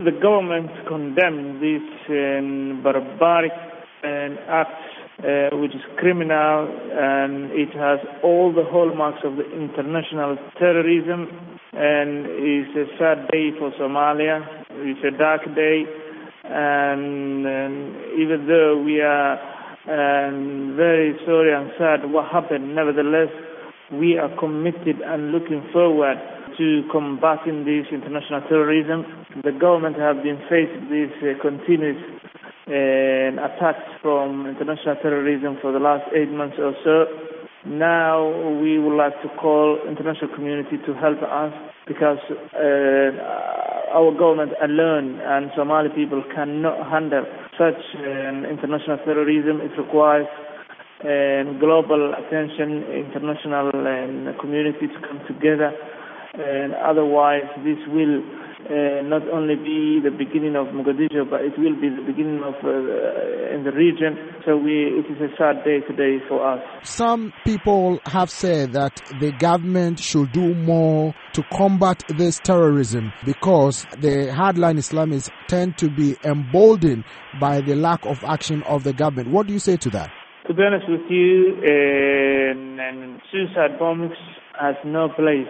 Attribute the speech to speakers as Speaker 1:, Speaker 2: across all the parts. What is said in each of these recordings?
Speaker 1: The government condemned this barbaric act, which is criminal, and it has all the hallmarks of the international terrorism, and it's a sad day for Somalia. It's a dark day, and even though we are very sorry and sad what happened, nevertheless, we are committed and looking forward to combating this international terrorism. The government have been facing these continuous attacks from international terrorism for the last 8 months or so. Now we would like to call international community to help us, because our government alone and Somali people cannot handle such international terrorism. It requires global attention, international community to come together, and otherwise this will not only be the beginning of Mogadishu, but it will be the beginning of in the region. So it is a sad day today for us.
Speaker 2: Some people have said that the government should do more to combat this terrorism, because the hardline Islamists tend to be emboldened by the lack of action of the government. What do you say to that?
Speaker 1: To be honest with you, suicide bombings has no place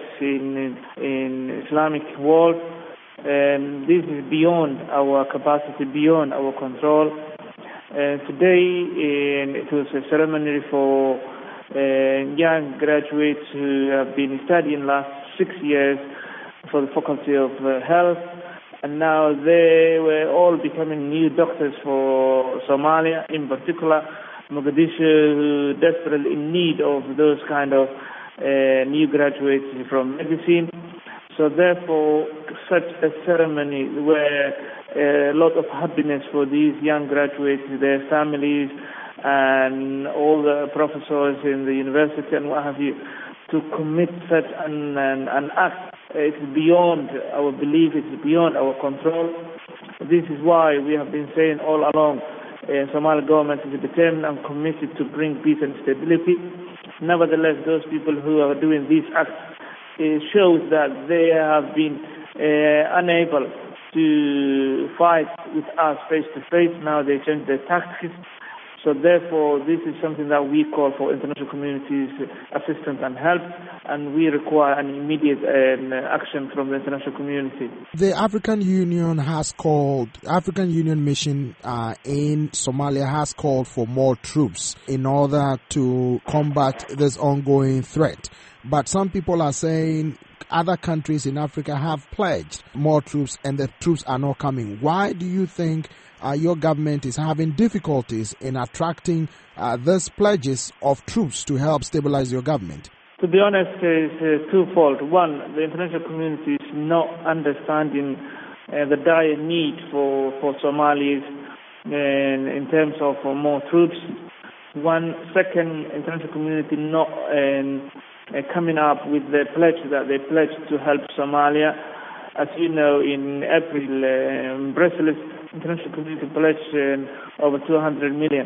Speaker 1: in Islamic world. This is beyond our capacity, beyond our control. Today, it was a ceremony for young graduates who have been studying last 6 years for the Faculty of Health, and now they were all becoming new doctors for Somalia, in particular Mogadishu, desperately in need of those kind of new graduates from medicine. So therefore, such a ceremony where a lot of happiness for these young graduates, their families, and all the professors in the university and what have you, to commit such an act. It's beyond our belief, it's beyond our control. This is why we have been saying all along, Somali government is determined and committed to bring peace and stability. Nevertheless, those people who are doing these acts, it shows that they have been unable to fight with us face to face. Now they change their tactics. So therefore, this is something that we call for international community's assistance and help, and we require an immediate action from the international community.
Speaker 2: The African Union mission in Somalia has called for more troops in order to combat this ongoing threat. But some people are saying other countries in Africa have pledged more troops and the troops are not coming. Why do you think your government is having difficulties in attracting these pledges of troops to help stabilize your government?
Speaker 1: To be honest, it's twofold. One, the international community is not understanding the dire need for Somalis in terms of more troops. One, second, international community not coming up with the pledge that they pledged to help Somalia. As you know, in April, Brussels, international community pledged over $200 million,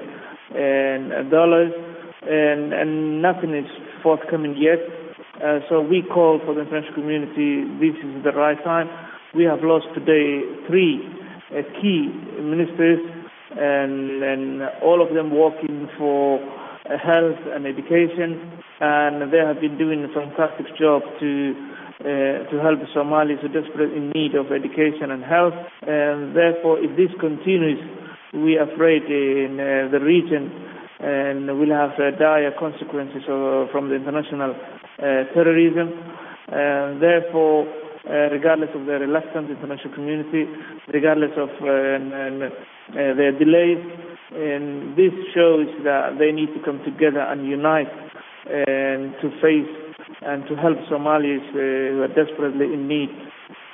Speaker 1: and nothing is forthcoming yet. So we call for the international community, this is the right time. We have lost today 3 key ministers, and all of them working for health and education, and they have been doing a fantastic job to help the Somalis who are desperately in need of education and health. And therefore, if this continues, we are afraid in the region and will have dire consequences from the international terrorism. And therefore, regardless of the reluctant international community, regardless of their delays, and this shows that they need to come together and unite and to face and to help Somalis who are desperately in need.